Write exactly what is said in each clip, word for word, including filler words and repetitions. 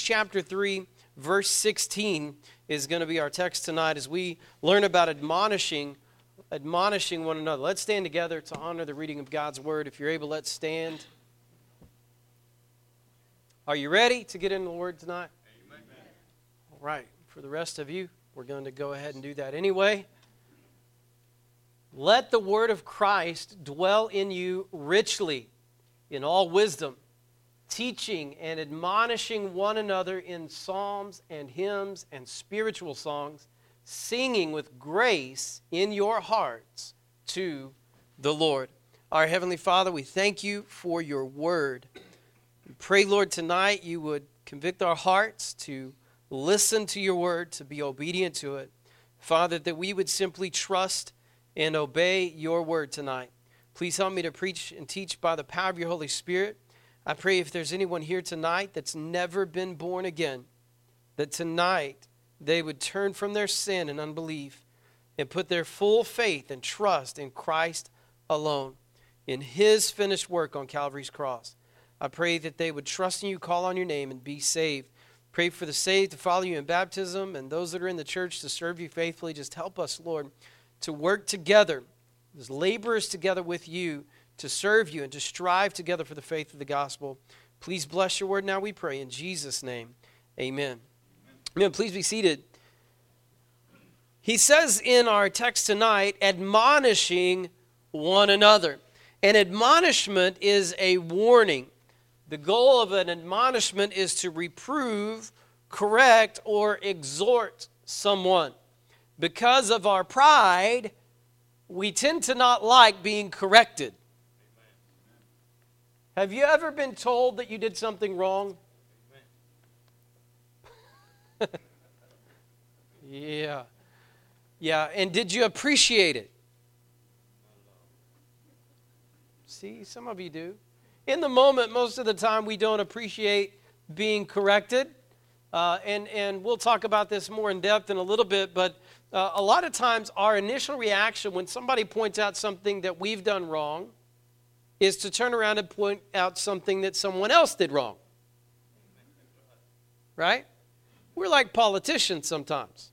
chapter three, verse sixteen is going to be our text tonight as we learn about admonishing, admonishing one another. Let's stand together to honor the reading of God's word. If you're able, let's stand. Are you ready to get into the word tonight? Amen. All right. For the rest of you, we're going to go ahead and do that anyway. Let the word of Christ dwell in you richly in all wisdom, teaching and admonishing one another in psalms and hymns and spiritual songs, singing with grace in your hearts to the Lord. Our Heavenly Father, we thank you for your word. We pray, Lord, tonight you would convict our hearts to listen to your word, to be obedient to it. Father, that we would simply trust and obey your word tonight. Please help me to preach and teach by the power of your Holy Spirit. I pray if there's anyone here tonight that's never been born again, that tonight they would turn from their sin and unbelief and put their full faith and trust in Christ alone, in his finished work on Calvary's cross. I pray that they would trust in you, call on your name, and be saved. Pray for the saved to follow you in baptism and those that are in the church to serve you faithfully. Just help us, Lord, to work together as laborers together with you to serve you and to strive together for the faith of the gospel. Please bless your word now, we pray. In Jesus' name, amen. Amen. Amen. Please be seated. He says in our text tonight, admonishing one another. An admonishment is a warning. The goal of an admonishment is to reprove, correct, or exhort someone. Because of our pride, we tend to not like being corrected. Have you ever been told that you did something wrong? yeah. Yeah, and did you appreciate it? See, some of you do. In the moment, most of the time, we don't appreciate being corrected. Uh, and, and we'll talk about this more in depth in a little bit, but uh, a lot of times our initial reaction when somebody points out something that we've done wrong is to turn around and point out something that someone else did wrong. Right? We're like politicians sometimes.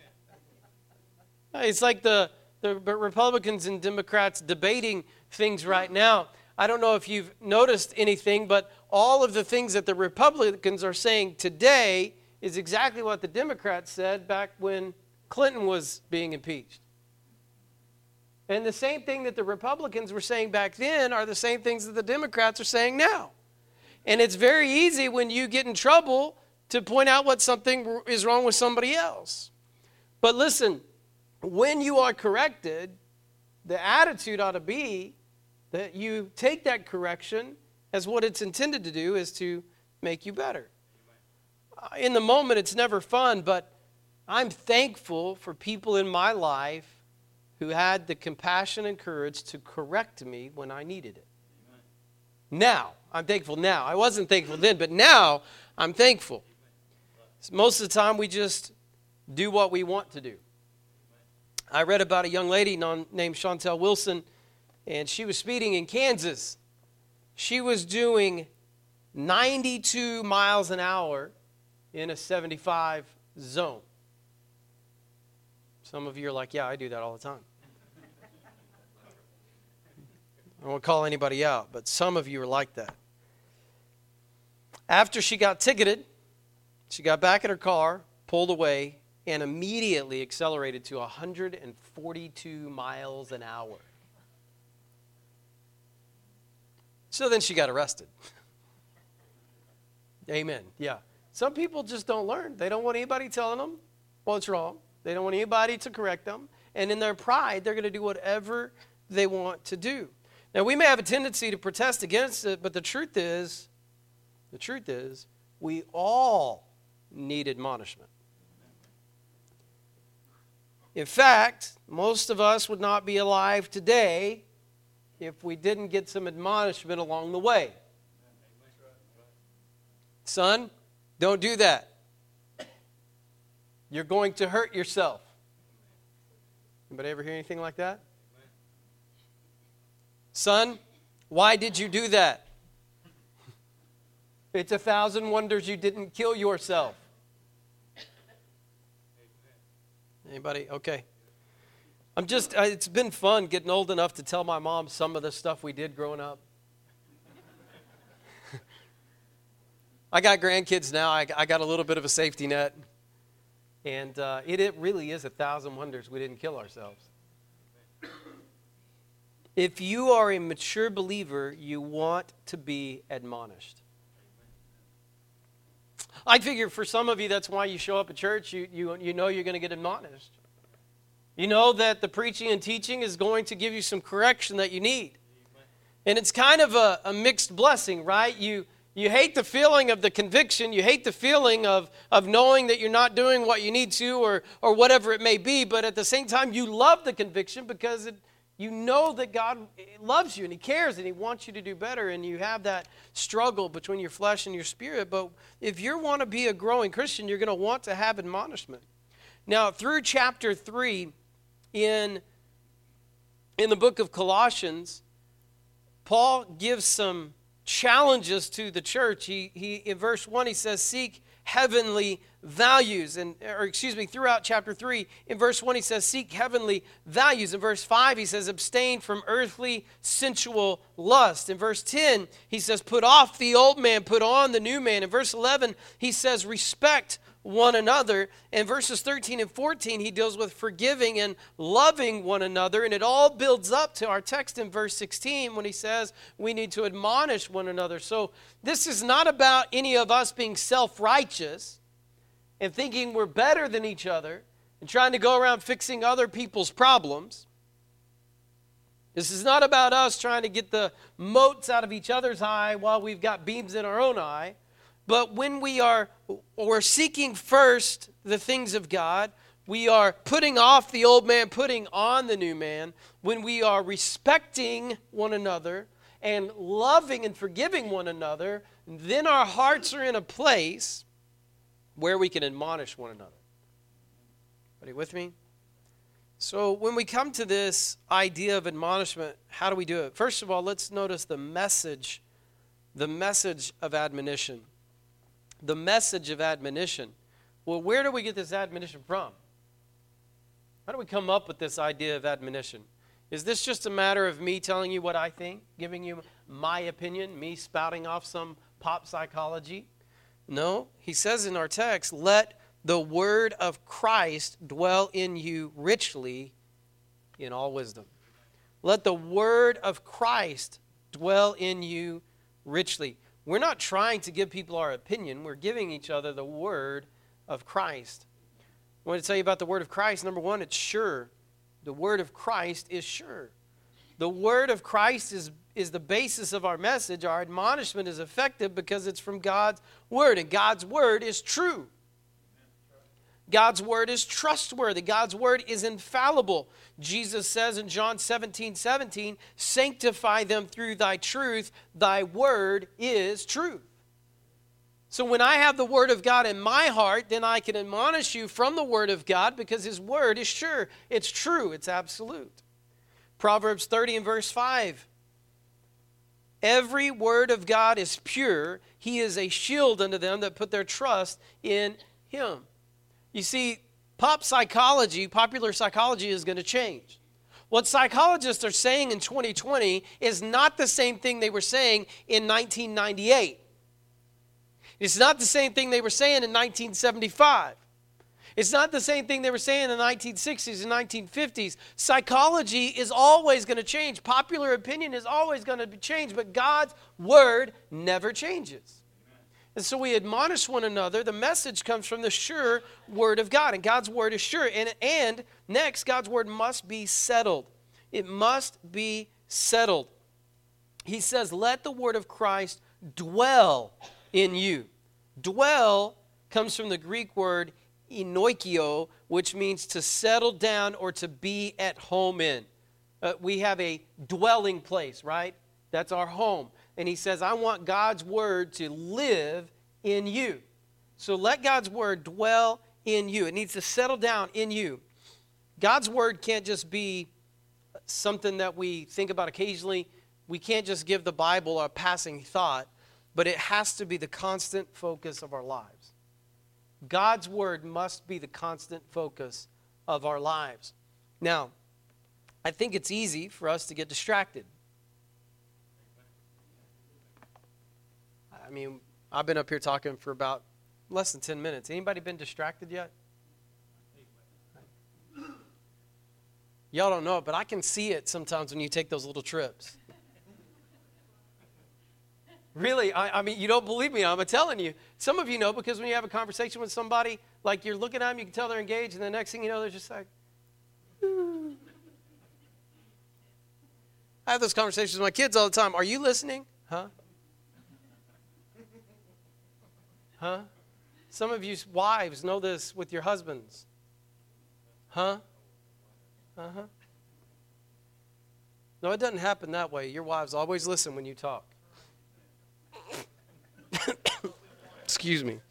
It's like the, the Republicans and Democrats debating things right now. I don't know if you've noticed anything, but all of the things that the Republicans are saying today is exactly what the Democrats said back when Clinton was being impeached. And the same thing that the Republicans were saying back then are the same things that the Democrats are saying now. And it's very easy when you get in trouble to point out what something is wrong with somebody else. But listen, when you are corrected, the attitude ought to be that you take that correction as what it's intended to do is to make you better. Uh, in the moment, it's never fun, but I'm thankful for people in my life who had the compassion and courage to correct me when I needed it. Now, I'm thankful now. I wasn't thankful then, but now I'm thankful. Most of the time, we just do what we want to do. I read about a young lady named Chantel Wilson, and she was speeding in Kansas. She was doing ninety-two miles an hour in a seventy-five zone. Some of you are like, yeah, I do that all the time. I won't call anybody out, but some of you are like that. After she got ticketed, she got back in her car, pulled away, and immediately accelerated to one hundred forty-two miles an hour. So then she got arrested. Amen. Yeah. Some people just don't learn. They don't want anybody telling them what's wrong. They don't want anybody to correct them. And in their pride, they're going to do whatever they want to do. Now, we may have a tendency to protest against it, but the truth is, the truth is, we all need admonishment. In fact, most of us would not be alive today if we didn't get some admonishment along the way. Son, don't do that. You're going to hurt yourself. Anybody ever hear anything like that? Son, why did you do that? It's a thousand wonders you didn't kill yourself. Anybody? Okay. I'm just, it's been fun getting old enough to tell my mom some of the stuff we did growing up. I got grandkids now. I, I got a little bit of a safety net. And uh, it, it really is a thousand wonders we didn't kill ourselves. If you are a mature believer, you want to be admonished. I figure for some of you, that's why you show up at church. You, you, you know you're going to get admonished. You know that the preaching and teaching is going to give you some correction that you need. And it's kind of a, a mixed blessing, right? You you hate the feeling of the conviction. You hate the feeling of, of knowing that you're not doing what you need to or, or whatever it may be. But at the same time, you love the conviction because it, you know that God loves you and He cares and He wants you to do better. And you have that struggle between your flesh and your spirit. But if you want to be a growing Christian, you're going to want to have admonishment. Now, through chapter three, In, in the book of Colossians, Paul gives some challenges to the church. He, he in verse one, he says, seek heavenly values. And, or excuse me, throughout chapter three, in verse one, he says, seek heavenly values. In verse five, he says, abstain from earthly sensual lust. In verse ten, he says, put off the old man, put on the new man. In verse eleven, he says, respect one another. In verses thirteen and fourteen, he deals with forgiving and loving one another. And it all builds up to our text in verse sixteen when he says we need to admonish one another. So this is not about any of us being self-righteous and thinking we're better than each other and trying to go around fixing other people's problems. This is not about us trying to get the motes out of each other's eye while we've got beams in our own eye. But when we are we're seeking first the things of God, we are putting off the old man, putting on the new man. When we are respecting one another and loving and forgiving one another, then our hearts are in a place where we can admonish one another. Are you with me? So when we come to this idea of admonishment, how do we do it? First of all, let's notice the message, the message of admonition. The message of admonition. Well, where do we get this admonition from? How do we come up with this idea of admonition? Is this just a matter of me telling you what I think, giving you my opinion, me spouting off some pop psychology? No, he says in our text, let the word of Christ dwell in you richly in all wisdom. Let the word of Christ dwell in you richly. We're not trying to give people our opinion. We're giving each other the word of Christ. I want to tell you about the word of Christ. Number one, it's sure. The word of Christ is sure. The word of Christ is, is the basis of our message. Our admonishment is effective because it's from God's word, and God's word is true. God's word is trustworthy. God's word is infallible. Jesus says in John seventeen seventeen, sanctify them through thy truth. Thy word is truth. So when I have the word of God in my heart, then I can admonish you from the word of God because his word is sure. It's true. It's absolute. Proverbs thirty and verse five. Every word of God is pure. He is a shield unto them that put their trust in him. You see, pop psychology, popular psychology is going to change. What psychologists are saying in twenty twenty is not the same thing they were saying in nineteen ninety-eight. It's not the same thing they were saying in nineteen seventy-five. It's not the same thing they were saying in the nineteen sixties and nineteen fifties. Psychology is always going to change. Popular opinion is always going to change, but God's word never changes. And so we admonish one another. The message comes from the sure word of God. And God's word is sure. And, and next, God's word must be settled. It must be settled. He says, let the word of Christ dwell in you. Dwell comes from the Greek word enoikio, which means to settle down or to be at home in. Uh, we have a dwelling place, right? That's our home. And he says, I want God's word to live in you. So let God's word dwell in you. It needs to settle down in you. God's word can't just be something that we think about occasionally. We can't just give the Bible a passing thought. but it has to be the constant focus of our lives. God's word must be the constant focus of our lives. Now, I think it's easy for us to get distracted. I mean, I've been up here talking for about less than ten minutes. Anybody been distracted yet? Y'all don't know it, but I can see it sometimes when you take those little trips. Really, I, I mean, you don't believe me, I'm telling you. Some of you know because when you have a conversation with somebody, like you're looking at them, you can tell they're engaged, and the next thing you know, they're just like, ooh. I have those conversations with my kids all the time. Are you listening? Huh? Huh? Some of you wives know this with your husbands. Huh? Uh-huh. No, it doesn't happen that way. Your wives always listen when you talk. Excuse me.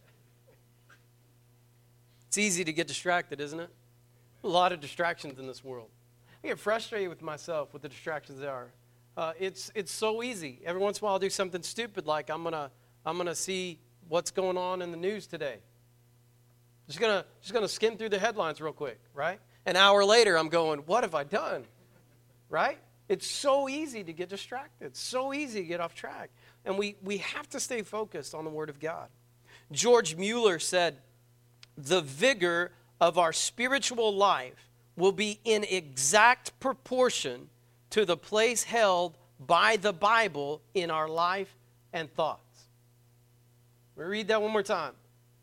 It's easy to get distracted, isn't it? A lot of distractions in this world. I get frustrated with myself with the distractions there are. Uh, it's it's so easy. Every once in a while I'll do something stupid like I'm gonna I'm gonna see what's going on in the news today. Just gonna just gonna skim through the headlines real quick, right? An hour later I'm going, what have I done? Right? It's so easy to get distracted. So easy to get off track. And we, we have to stay focused on the Word of God. George Mueller said, the vigor of our spiritual life will be in exact proportion to the place held by the Bible in our life and thoughts. Let me read that one more time.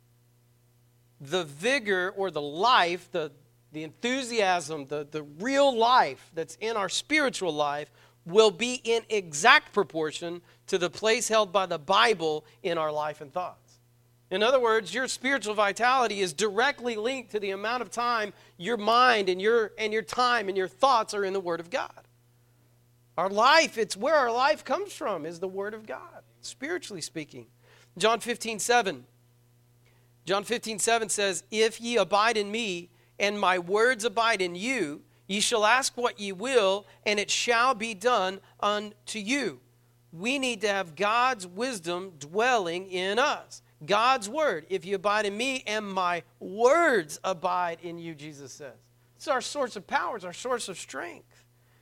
The vigor or the life, the, the enthusiasm, the, the real life that's in our spiritual life will be in exact proportion to the place held by the Bible in our life and thoughts. In other words, your spiritual vitality is directly linked to the amount of time your mind and your and your time and your thoughts are in the Word of God. Our life, it's where our life comes from, is the Word of God, spiritually speaking. John fifteen seven. John fifteen seven says, if ye abide in me, and my words abide in you, ye shall ask what ye will, and it shall be done unto you. We need to have God's wisdom dwelling in us. God's word. If you abide in me and my words abide in you, Jesus says. It's our source of power. It's our source of strength.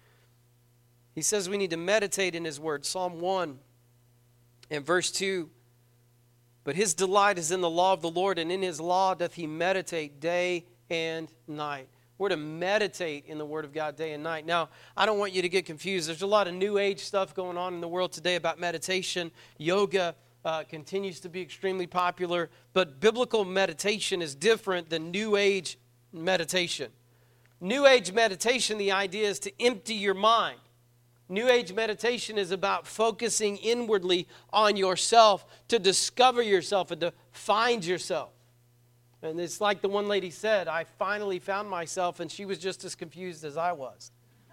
He says we need to meditate in his word. Psalm one and verse two. But his delight is in the law of the Lord, and in his law doth he meditate day and night. We're to meditate in the Word of God day and night. Now, I don't want you to get confused. There's a lot of new age stuff going on in the world today about meditation. Yoga uh, continues to be extremely popular, but biblical meditation is different than new age meditation. New age meditation, the idea is to empty your mind. New age meditation is about focusing inwardly on yourself to discover yourself and to find yourself. And it's like the one lady said, I finally found myself, and she was just as confused as I was.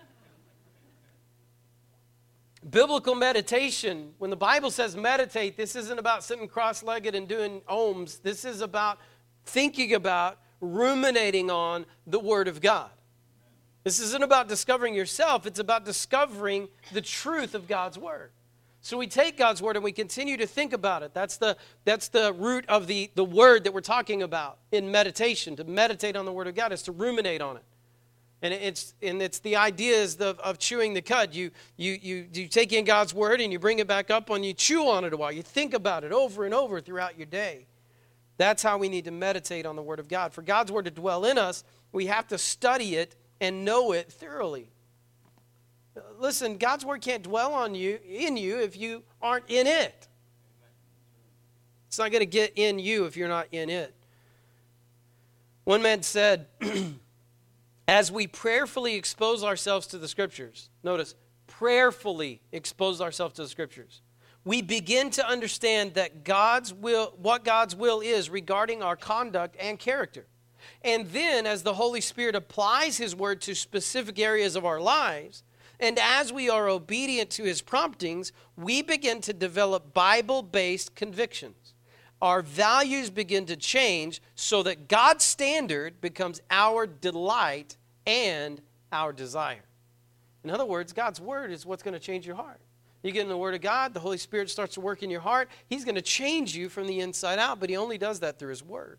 Biblical meditation, when the Bible says meditate, this isn't about sitting cross-legged and doing ohms. This is about thinking about, ruminating on the Word of God. This isn't about discovering yourself. It's about discovering the truth of God's Word. So we take God's Word and we continue to think about it. That's the, that's the root of the, the word that we're talking about in meditation. To meditate on the Word of God is to ruminate on it. And it's and it's the ideas of, of chewing the cud. You, you, you, you take in God's Word and you bring it back up and you chew on it a while. You think about it over and over throughout your day. That's how we need to meditate on the Word of God. For God's Word to dwell in us, we have to study it and know it thoroughly. Listen, God's Word can't dwell on you, in you if you aren't in it. It's not going to get in you if you're not in it. One man said, as we prayerfully expose ourselves to the Scriptures, notice, prayerfully expose ourselves to the Scriptures, we begin to understand that God's will, what God's will is regarding our conduct and character. And then as the Holy Spirit applies His Word to specific areas of our lives, and as we are obedient to His promptings, we begin to develop Bible-based convictions. Our values begin to change so that God's standard becomes our delight and our desire. In other words, God's Word is what's going to change your heart. You get in the Word of God, the Holy Spirit starts to work in your heart. He's going to change you from the inside out, but He only does that through His Word.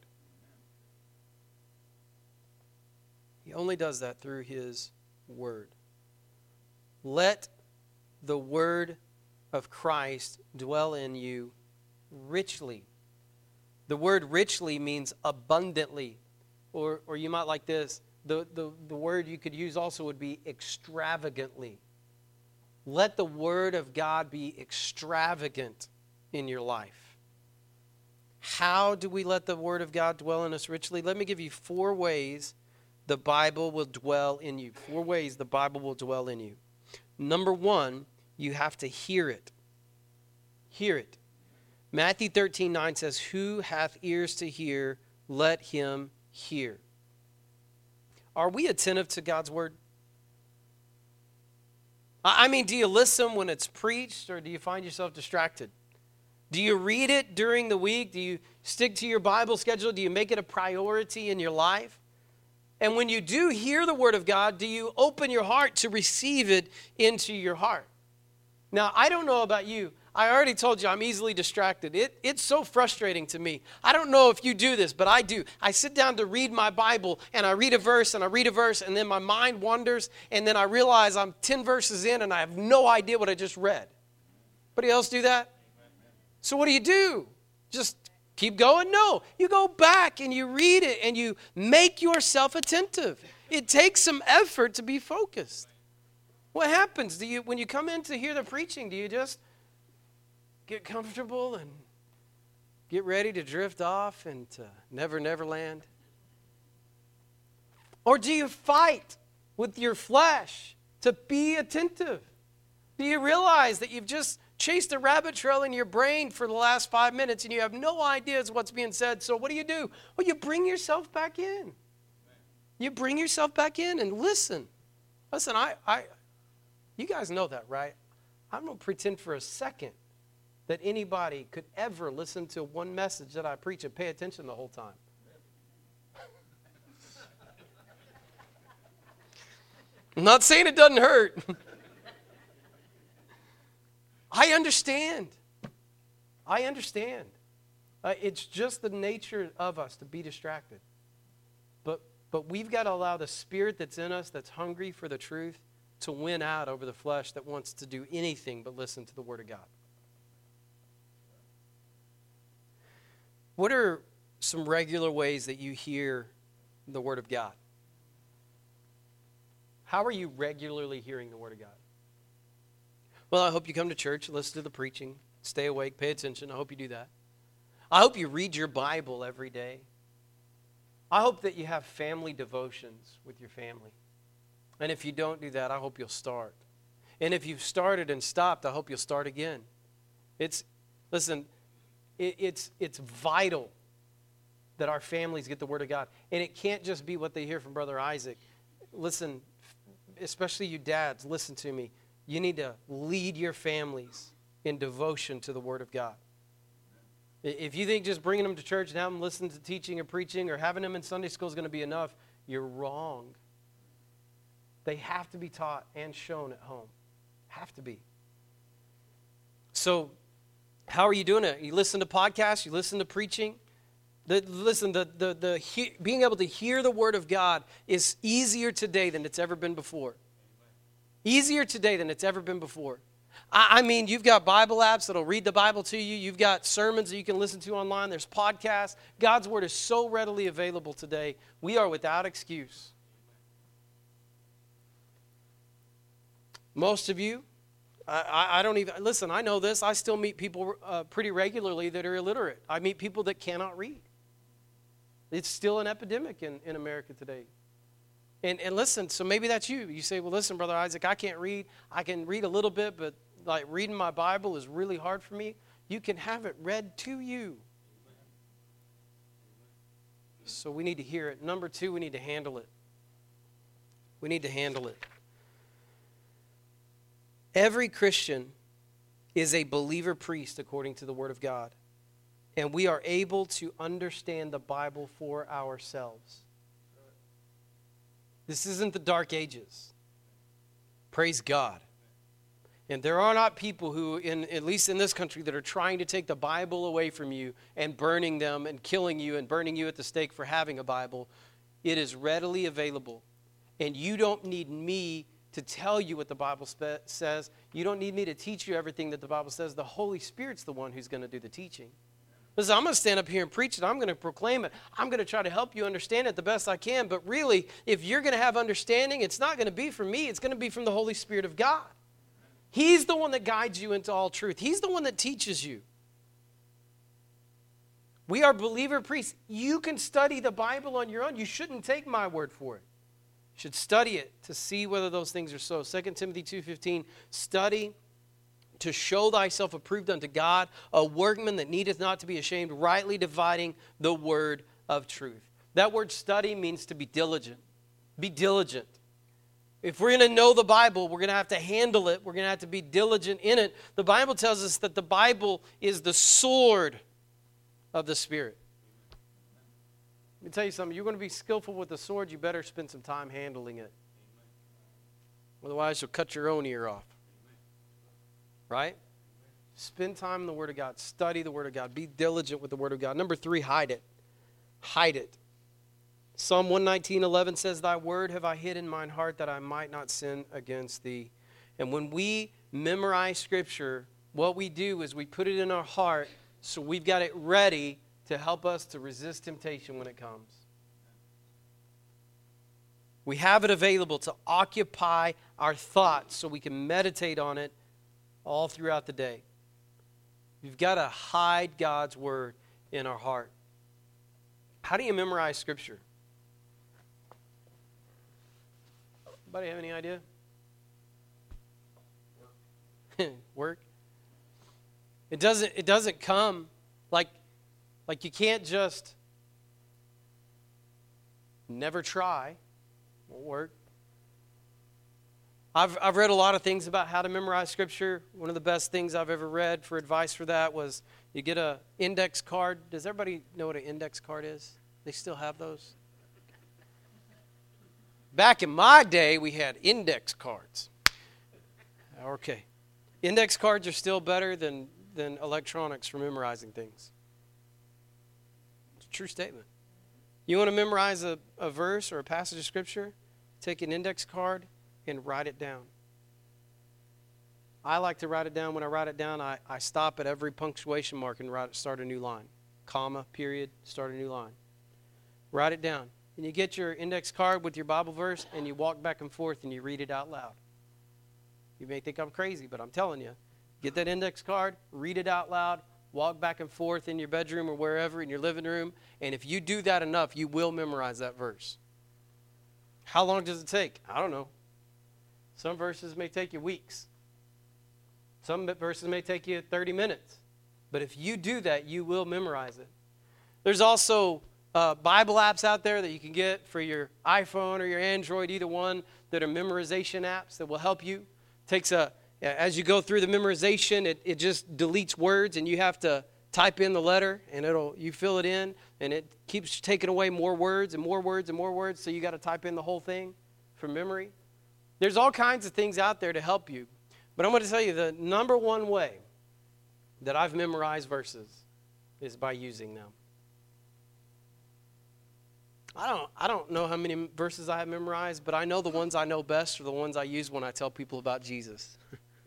He only does that through His Word. Let the Word of Christ dwell in you richly. The word richly means abundantly. Or, or you might like this. The, the, the word you could use also would be extravagantly. Let the Word of God be extravagant in your life. How do we let the Word of God dwell in us richly? Let me give you four ways the Bible will dwell in you. Four ways the Bible will dwell in you. Number one, you have to hear it. Hear it. Matthew thirteen nine says, "Who hath ears to hear, let him hear." Are we attentive to God's Word? I mean, do you listen when it's preached, or do you find yourself distracted? Do you read it during the week? Do you stick to your Bible schedule? Do you make it a priority in your life? And when you do hear the Word of God, do you open your heart to receive it into your heart? Now, I don't know about you. I already told you I'm easily distracted. It, it's so frustrating to me. I don't know if you do this, but I do. I sit down to read my Bible, and I read a verse, and I read a verse, and then my mind wanders, and then I realize I'm ten verses in, and I have no idea what I just read. Anybody else do that? So what do you do? Just keep going? No. You go back, and you read it, and you make yourself attentive. It takes some effort to be focused. What happens? Do you, when you come in to hear the preaching, do you just get comfortable and get ready to drift off into Never Never Land? Or do you fight with your flesh to be attentive? Do you realize that you've just chased a rabbit trail in your brain for the last five minutes and you have no idea what's being said? So what do you do? Well, you bring yourself back in. You bring yourself back in and listen. Listen, I, I, you guys know that, right? I don't pretend for a second that anybody could ever listen to one message that I preach and pay attention the whole time. I'm not saying it doesn't hurt. I understand. I understand. Uh, it's just the nature of us to be distracted. But, but we've got to allow the Spirit that's in us, that's hungry for the truth, to win out over the flesh that wants to do anything but listen to the Word of God. What are some regular ways that you hear the Word of God? How are you regularly hearing the Word of God? Well, I hope you come to church, listen to the preaching, stay awake, pay attention. I hope you do that. I hope you read your Bible every day. I hope that you have family devotions with your family. And if you don't do that, I hope you'll start. And if you've started and stopped, I hope you'll start again. It's, listen, it, it's, it's vital that our families get the Word of God. And it can't just be what they hear from Brother Isaac. Listen, especially you dads, listen to me. You need to lead your families in devotion to the Word of God. If you think just bringing them to church and having them listen to teaching or preaching or having them in Sunday school is going to be enough, you're wrong. They have to be taught and shown at home. Have to be. So, how are you doing it? You listen to podcasts, you listen to preaching. The, listen, the, the, the he, being able to hear the Word of God is easier today than it's ever been before. Easier today than it's ever been before. I, I mean, you've got Bible apps that'll read the Bible to you. You've got sermons that you can listen to online. There's podcasts. God's Word is so readily available today. We are without excuse. Most of you, I, I, I don't even, listen, I know this. I still meet people uh, pretty regularly that are illiterate. I meet people that cannot read. It's still an epidemic in, in America today. And, and listen, so maybe that's you. You say, well, listen, Brother Isaac, I can't read. I can read a little bit, but like reading my Bible is really hard for me. You can have it read to you. So we need to hear it. Number two, we need to handle it. We need to handle it. Every Christian is a believer priest according to the Word of God. And we are able to understand the Bible for ourselves. This isn't the Dark Ages. Praise God. And there are not people who, in at least in this country, that are trying to take the Bible away from you and burning them and killing you and burning you at the stake for having a Bible. It is readily available. And you don't need me to tell you what the Bible spe- says. You don't need me to teach you everything that the Bible says. The Holy Spirit's the one who's going to do the teaching. Listen, I'm going to stand up here and preach it. I'm going to proclaim it. I'm going to try to help you understand it the best I can. But really, if you're going to have understanding, it's not going to be from me. It's going to be from the Holy Spirit of God. He's the one that guides you into all truth. He's the one that teaches you. We are believer priests. You can study the Bible on your own. You shouldn't take my word for it. You should study it to see whether those things are so. Second Timothy two fifteen, study to show thyself approved unto God, a workman that needeth not to be ashamed, rightly dividing the word of truth. That word study means to be diligent. Be diligent. If we're going to know the Bible, we're going to have to handle it. We're going to have to be diligent in it. The Bible tells us that the Bible is the sword of the Spirit. Let me tell you something. You're going to be skillful with the sword, you better spend some time handling it. Otherwise, you'll cut your own ear off. Right? Spend time in the Word of God. Study the Word of God. Be diligent with the Word of God. Number three, hide it. Hide it. Psalm one nineteen, eleven says, thy word have I hid in mine heart that I might not sin against thee. And when we memorize Scripture, what we do is we put it in our heart so we've got it ready to help us to resist temptation when it comes. We have it available to occupy our thoughts so we can meditate on it all throughout the day. You've got to hide God's word in our heart. How do you memorize Scripture? Anybody have any idea? Work. It doesn't, it doesn't come like, like you can't just never try. Won't work. I've, I've read a lot of things about how to memorize Scripture. One of the best things I've ever read for advice for that was you get an index card. Does everybody know what an index card is? They still have those? Back in my day, we had index cards. Okay. Index cards are still better than, than electronics for memorizing things. It's a true statement. You want to memorize a, a verse or a passage of Scripture? Take an index card and write it down. I like to write it down. When I write it down, I, I stop at every punctuation mark and write, start a new line. Comma, period, start a new line. Write it down. And you get your index card with your Bible verse and you walk back and forth and you read it out loud. You may think I'm crazy, but I'm telling you. Get that index card, read it out loud, walk back and forth in your bedroom or wherever, in your living room, and if you do that enough, you will memorize that verse. How long does it take? I don't know. Some verses may take you weeks. Some verses may take you thirty minutes. But if you do that, you will memorize it. There's also uh, Bible apps out there that you can get for your iPhone or your Android, either one, that are memorization apps that will help you. Takes a As you go through the memorization, it, it just deletes words, and you have to type in the letter, and it'll you fill it in, and it keeps taking away more words and more words and more words, so you got to type in the whole thing from memory. There's all kinds of things out there to help you. But I'm going to tell you the number one way that I've memorized verses is by using them. I don't, I don't know how many verses I have memorized, but I know the ones I know best are the ones I use when I tell people about Jesus.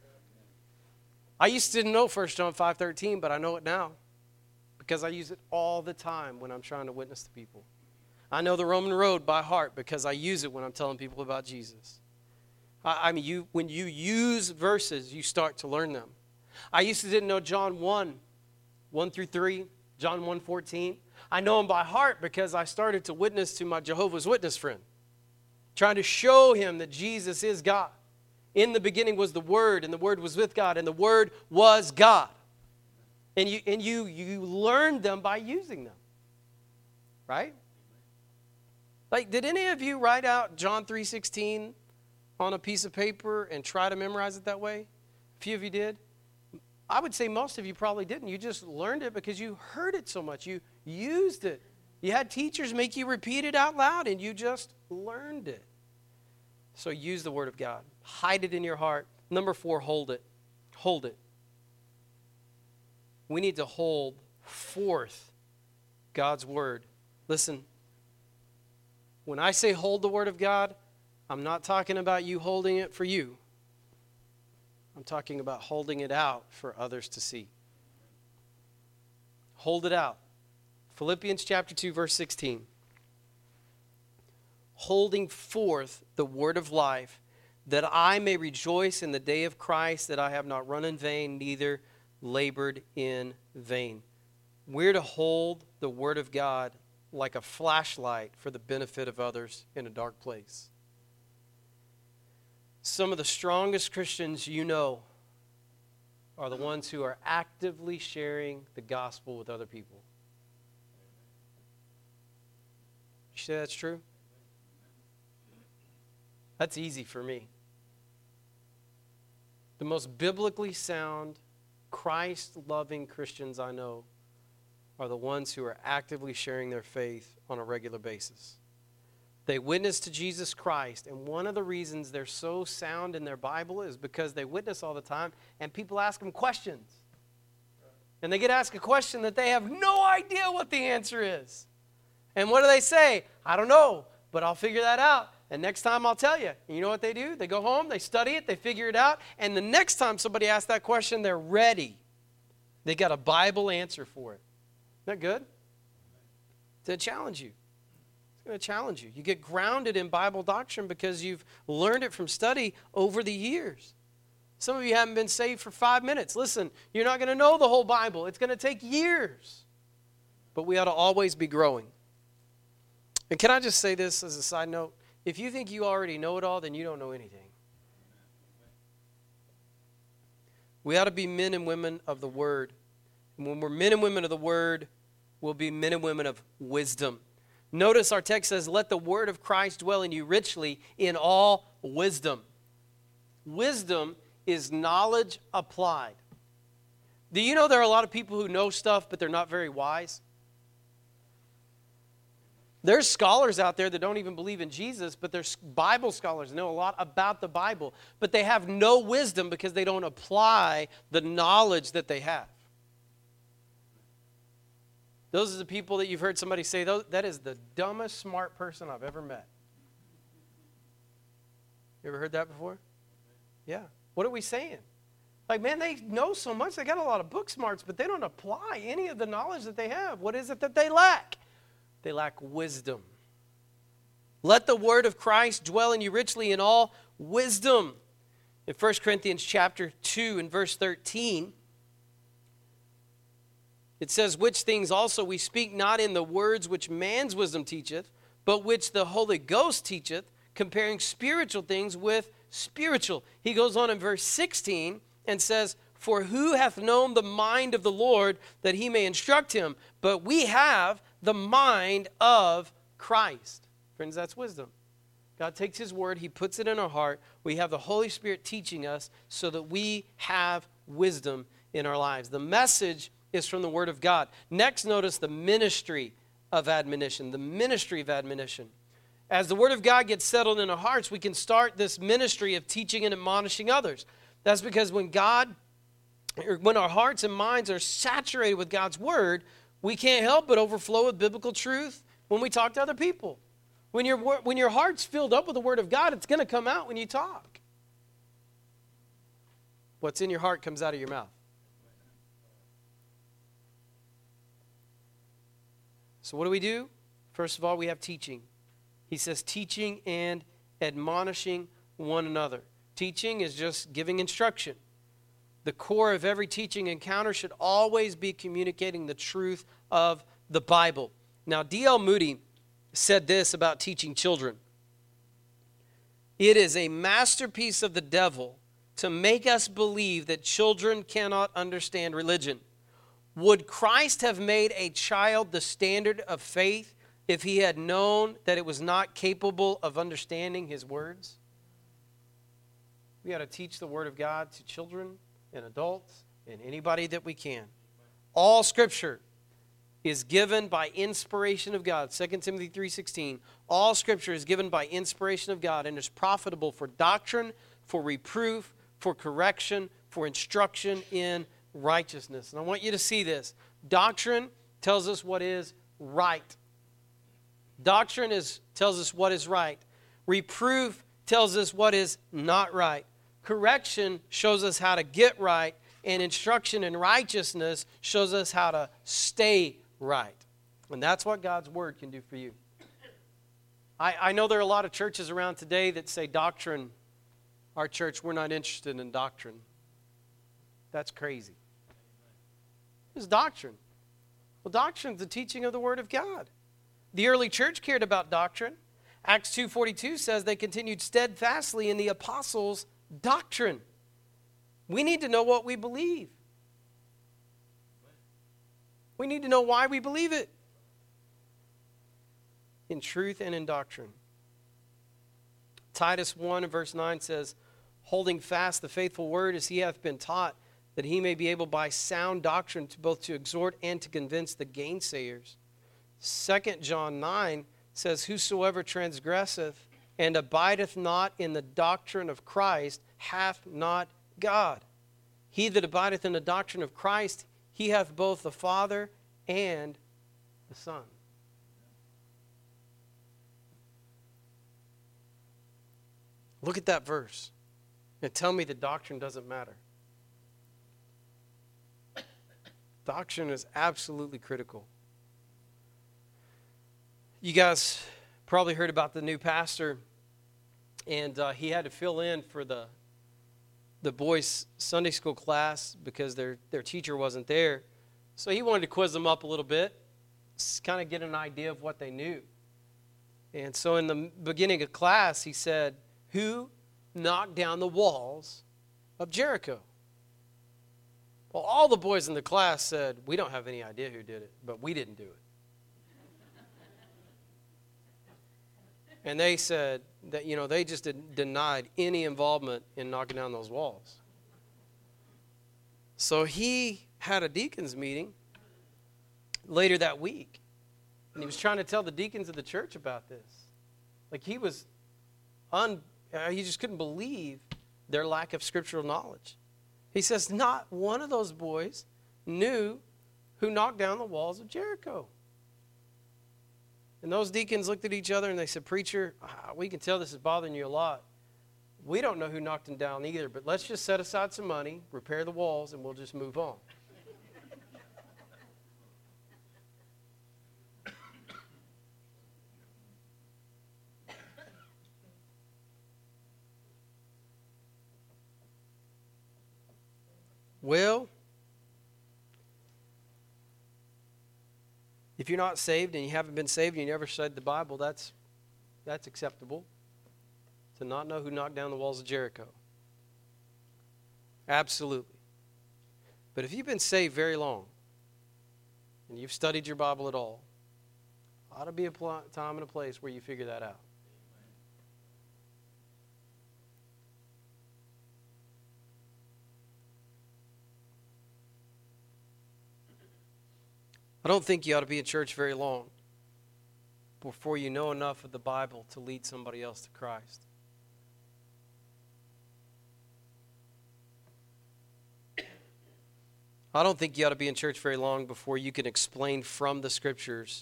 I used to know First John five thirteen, but I know it now because I use it all the time when I'm trying to witness to people. I know the Roman road by heart because I use it when I'm telling people about Jesus. I, I mean, you when you use verses, you start to learn them. I used to didn't know John one, one through three, John one fourteen. I know them by heart because I started to witness to my Jehovah's Witness friend, trying to show him that Jesus is God. In the beginning was the Word, and the Word was with God, and the Word was God. And you and you you learned them by using them. Right? Like, did any of you write out John three sixteen on a piece of paper and try to memorize it that way? A few of you did. I would say most of you probably didn't. You just learned it because you heard it so much. You used it. You had teachers make you repeat it out loud, and you just learned it. So use the Word of God. Hide it in your heart. Number four, hold it. Hold it. We need to hold forth God's word. Listen, when I say hold the word of God, I'm not talking about you holding it for you. I'm talking about holding it out for others to see. Hold it out. Philippians chapter two, verse sixteen. Holding forth the word of life, that I may rejoice in the day of Christ, that I have not run in vain, neither labored in vain. We're to hold the word of God like a flashlight for the benefit of others in a dark place. Some of the strongest Christians you know are the ones who are actively sharing the gospel with other people. You say that's true? That's easy for me. The most biblically sound, Christ-loving Christians I know are the ones who are actively sharing their faith on a regular basis. They witness to Jesus Christ, and one of the reasons they're so sound in their Bible is because they witness all the time, and people ask them questions. And they get asked a question that they have no idea what the answer is. And what do they say? I don't know, but I'll figure that out. And next time I'll tell you. And you know what they do? They go home, they study it, they figure it out, and the next time somebody asks that question, they're ready. They got a Bible answer for it. Isn't that good? To challenge you. It's going to challenge you. You get grounded in Bible doctrine because you've learned it from study over the years. Some of you haven't been saved for five minutes. Listen, you're not going to know the whole Bible. It's going to take years. But we ought to always be growing. And can I just say this as a side note? If you think you already know it all, then you don't know anything. We ought to be men and women of the Word. And when we're men and women of the Word, we'll be men and women of wisdom. Notice our text says, let the word of Christ dwell in you richly in all wisdom. Wisdom is knowledge applied. Do you know there are a lot of people who know stuff, but they're not very wise? There's scholars out there that don't even believe in Jesus, but there's Bible scholars know a lot about the Bible, but they have no wisdom because they don't apply the knowledge that they have. Those are the people that you've heard somebody say, that is the dumbest smart person I've ever met. You ever heard that before? Yeah. What are we saying? Like, man, they know so much. They got a lot of book smarts, but they don't apply any of the knowledge that they have. What is it that they lack? They lack wisdom. Let the word of Christ dwell in you richly in all wisdom. In First Corinthians chapter two and verse thirteen, it says, which things also we speak not in the words which man's wisdom teacheth, but which the Holy Ghost teacheth, comparing spiritual things with spiritual. He goes on in verse sixteen and says, for who hath known the mind of the Lord that he may instruct him? But we have the mind of Christ. Friends, that's wisdom. God takes his word, he puts it in our heart. We have the Holy Spirit teaching us so that we have wisdom in our lives. The message is from the word of God. Next, notice the ministry of admonition. The ministry of admonition. As the word of God gets settled in our hearts, we can start this ministry of teaching and admonishing others. That's because when God, or when our hearts and minds are saturated with God's word, we can't help but overflow with biblical truth when we talk to other people. When your, when your heart's filled up with the word of God, it's going to come out when you talk. What's in your heart comes out of your mouth. So what do we do? First of all, we have teaching. He says teaching and admonishing one another. Teaching is just giving instruction. The core of every teaching encounter should always be communicating the truth of the Bible. Now, D L Moody said this about teaching children. It is a masterpiece of the devil to make us believe that children cannot understand religion. Would Christ have made a child the standard of faith if he had known that it was not capable of understanding his words? We got to teach the word of God to children and adults and anybody that we can. All Scripture is given by inspiration of God. Second Timothy three sixteen. All Scripture is given by inspiration of God and is profitable for doctrine, for reproof, for correction, for instruction in righteousness. And I want you to see this. Doctrine tells us what is right. Doctrine is tells us what is right. Reproof tells us what is not right. Correction shows us how to get right, and instruction in righteousness shows us how to stay right. And that's what God's Word can do for you. I, I know there are a lot of churches around today that say doctrine. Our church, we're not interested in doctrine. That's crazy. It's doctrine. Well, doctrine is the teaching of the Word of God. The early church cared about doctrine. Acts two forty-two says they continued steadfastly in the apostles' doctrine. We need to know what we believe. We need to know why we believe it. In truth and in doctrine. Titus one and verse nine says, holding fast the faithful word as he hath been taught, that he may be able by sound doctrine to both to exhort and to convince the gainsayers. Second John nine says, whosoever transgresseth and abideth not in the doctrine of Christ hath not God. He that abideth in the doctrine of Christ, he hath both the Father and the Son. Look at that verse and tell me that doctrine doesn't matter. Doctrine is absolutely critical. You guys probably heard about the new pastor, and uh, he had to fill in for the the boys' Sunday school class because their, their teacher wasn't there. So he wanted to quiz them up a little bit, kind of get an idea of what they knew. And so in the beginning of class, he said, who knocked down the walls of Jericho? Well, all the boys in the class said, we don't have any idea who did it, but we didn't do it. And they said that, you know, they just did, denied any involvement in knocking down those walls. So he had a deacons meeting later that week. And he was trying to tell the deacons of the church about this. Like he was, un, uh, he just couldn't believe their lack of scriptural knowledge. He says, not one of those boys knew who knocked down the walls of Jericho. And those deacons looked at each other and they said, preacher, we can tell this is bothering you a lot. We don't know who knocked them down either, but let's just set aside some money, repair the walls, and we'll just move on. Well, if you're not saved and you haven't been saved and you never studied the Bible, that's that's acceptable. To not know who knocked down the walls of Jericho. Absolutely. But if you've been saved very long and you've studied your Bible at all, ought to be a pl- time and a place where you figure that out. I don't think you ought to be in church very long before you know enough of the Bible to lead somebody else to Christ. I don't think you ought to be in church very long before you can explain from the Scriptures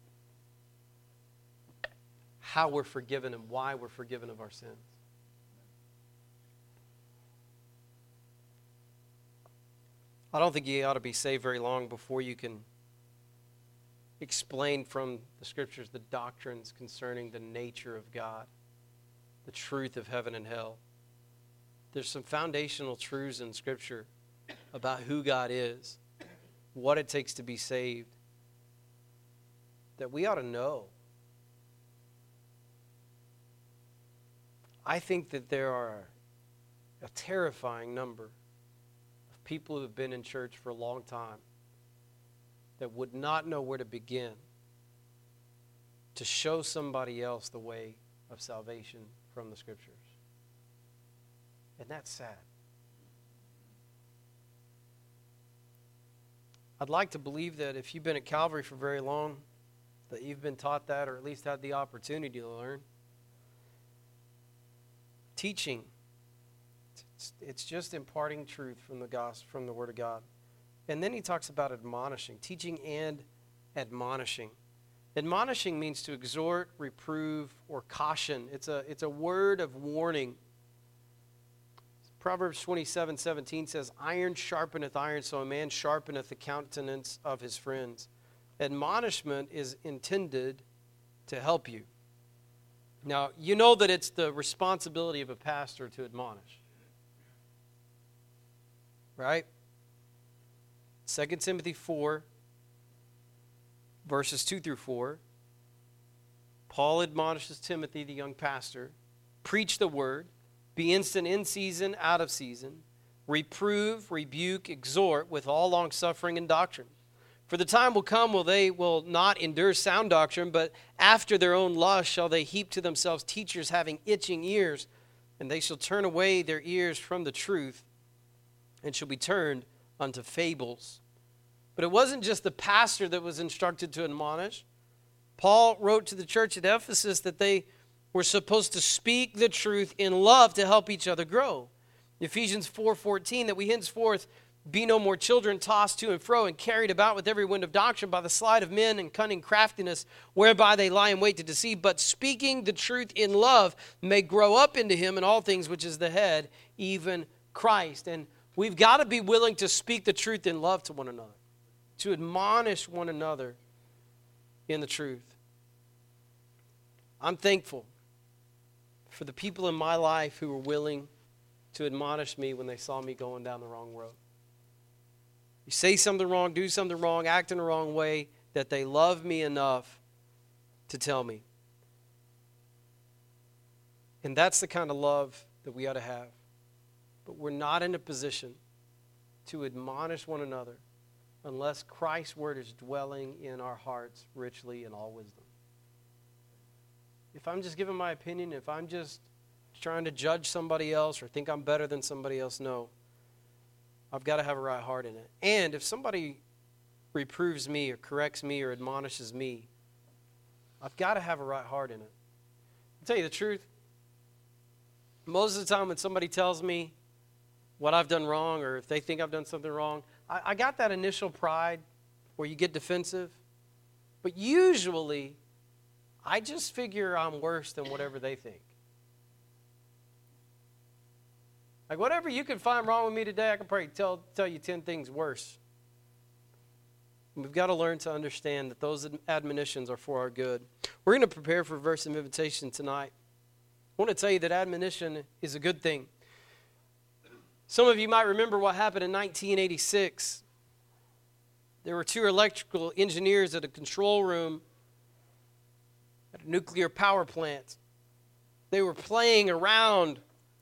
how we're forgiven and why we're forgiven of our sins. I don't think you ought to be saved very long before you can explain from the Scriptures the doctrines concerning the nature of God, the truth of heaven and hell. There's some foundational truths in Scripture about who God is, what it takes to be saved, that we ought to know. I think that there are a terrifying number of people who have been in church for a long time that would not know where to begin to show somebody else the way of salvation from the Scriptures. And that's sad. I'd like to believe that if you've been at Calvary for very long, that you've been taught that or at least had the opportunity to learn. Teaching, It's, it's just imparting truth from the gospel, from the Word of God. And then he talks about admonishing, teaching and admonishing. Admonishing means to exhort, reprove, or caution. It's a, it's a word of warning. Proverbs twenty-seven seventeen says, iron sharpeneth iron, so a man sharpeneth the countenance of his friends. Admonishment is intended to help you. Now, you know that it's the responsibility of a pastor to admonish. Right? Second Timothy four, verses two through four. Paul admonishes Timothy, the young pastor, preach the word, be instant in season, out of season, reprove, rebuke, exhort with all longsuffering and doctrine. For the time will come when they will not endure sound doctrine, but after their own lust shall they heap to themselves teachers having itching ears, and they shall turn away their ears from the truth, and shall be turned unto fables. But it wasn't just the pastor that was instructed to admonish. Paul wrote to the church at Ephesus that they were supposed to speak the truth in love to help each other grow. Ephesians four fourteen, that we henceforth be no more children tossed to and fro and carried about with every wind of doctrine by the sleight of men and cunning craftiness, whereby they lie in wait to deceive, but speaking the truth in love may grow up into him in all things, which is the head, even Christ. And we've got to be willing to speak the truth in love to one another, to admonish one another in the truth. I'm thankful for the people in my life who were willing to admonish me when they saw me going down the wrong road. You say something wrong, do something wrong, act in the wrong way, that they love me enough to tell me. And that's the kind of love that we ought to have. But we're not in a position to admonish one another unless Christ's word is dwelling in our hearts richly in all wisdom. If I'm just giving my opinion, if I'm just trying to judge somebody else or think I'm better than somebody else, no. I've got to have a right heart in it. And if somebody reproves me or corrects me or admonishes me, I've got to have a right heart in it. I'll tell you the truth. Most of the time when somebody tells me what I've done wrong or if they think I've done something wrong, I, I got that initial pride where you get defensive. But usually, I just figure I'm worse than whatever they think. Like whatever you can find wrong with me today, I can probably tell, tell you ten things worse. We've got to learn to understand that those admonitions are for our good. We're going to prepare for a verse of invitation tonight. I want to tell you that admonition is a good thing. Some of you might remember what happened in nineteen eighty-six. There were two electrical engineers at a control room at a nuclear power plant. They were playing around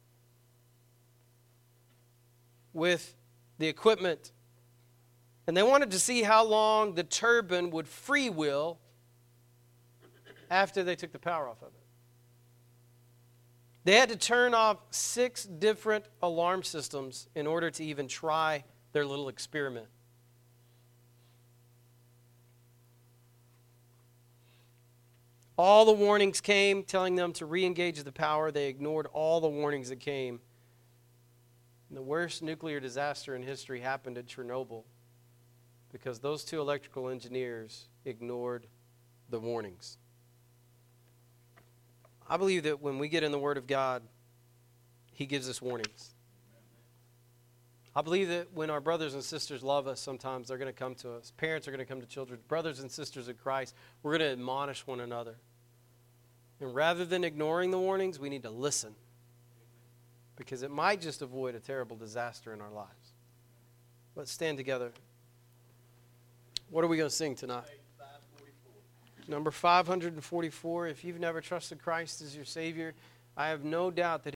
with the equipment, and they wanted to see how long the turbine would freewheel after they took the power off of it. They had to turn off six different alarm systems in order to even try their little experiment. All the warnings came telling them to re-engage the power. They ignored all the warnings that came. And the worst nuclear disaster in history happened at Chernobyl because those two electrical engineers ignored the warnings. I believe that when we get in the Word of God, He gives us warnings. I believe that when our brothers and sisters love us, sometimes they're going to come to us. Parents are going to come to children. Brothers and sisters in Christ, we're going to admonish one another. And rather than ignoring the warnings, we need to listen. Because it might just avoid a terrible disaster in our lives. Let's stand together. What are we going to sing tonight? Number five hundred forty-four. If you've never trusted Christ as your Savior, I have no doubt that